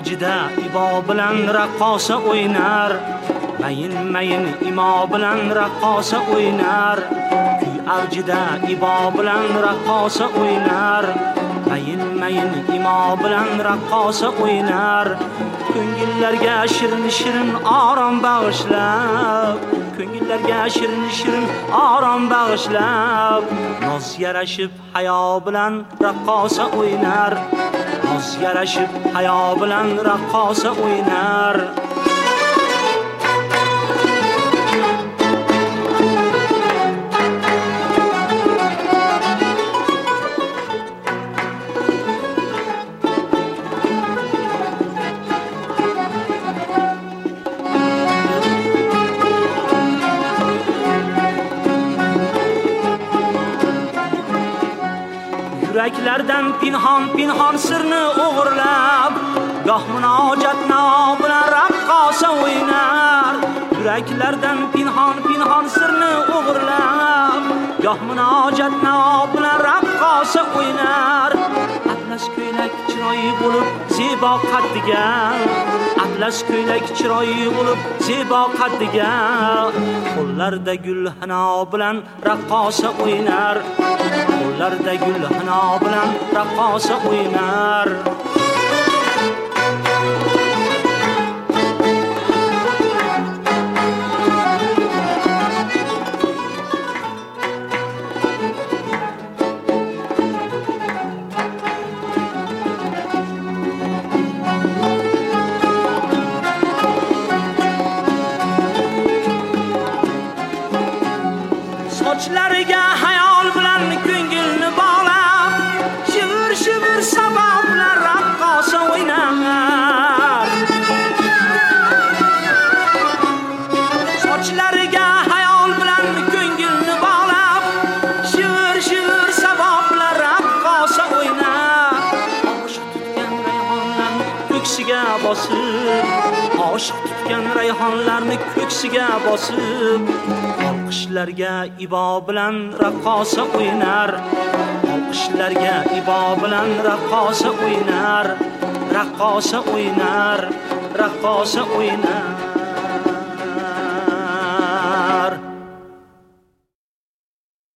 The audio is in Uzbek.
avjida ibo bilan raqqosa o'ynar. Mayin imo bilan raqqosa o'ynar. Kuy avjida ibo bilan raqqosa o'ynar. Mayin imo bilan raqqosa o'ynar. Ko'ngillarga shirin orom bag'ishlab, ko'ngillarga shirin orom bag'ishlab, noz yarashib hayo bilan raqqosa o'ynar. Noz yarashib hayo bilan raqqosa o'ynar. Yuraklardan pinhon sirni o'g'irlab, goh munojat navo bilan raqqosa o'ynar. Yuraklardan pinhon sirni o'g'irlab, goh munojat navo bilan raqqosa o'ynar. Atlas ko'ylak chiroyi bo'lib zebo qaddiga, atlas ko'ylak chiroyi bo'lib zebo qaddiga, qo'llarda gul hino bilan raqqosa o'ynar. Qo'llarda gul hino bilan raqqosa o'ynar. Sochlariga hayol bilan ko'ngilni bog'lab, shivir sabab bilan raqqosa o'ynar. Sochlariga hayol bilan ko'ngilni bog'lab, shivir sabab bilan raqqosa o'ynar. Oshiq tutgan rayhonlarni ko'ksiga bosib, olqishlarga ibo bilan raqqosa o'ynar. Olqishlarga ibo bilan raqqosa o'ynar. Raqqosa o'ynar, raqqosa o'ynar.